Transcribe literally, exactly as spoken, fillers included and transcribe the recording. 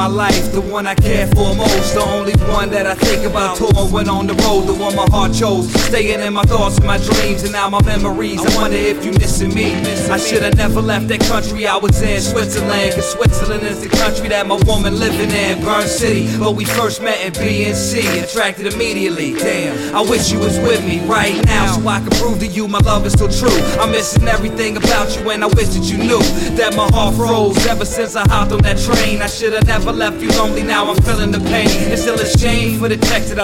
my life, the one I care for most, the only one that I think about. Touring, went on the road, the one my heart chose, staying in my thoughts and my dreams, and now my memories. I wonder if you missing me. I should've never left that country I was in, Switzerland, cause Switzerland is the country that my woman living in. Burn City, but we first met in B N C, attracted immediately. Damn, I wish you was with me right now, so I could prove to you my love is still true. I'm missing everything about you, and I wish that you knew that my heart froze ever since I hopped on that train. I should've never left you lonely, now I'm feeling the pain. It's still a shame for the text that I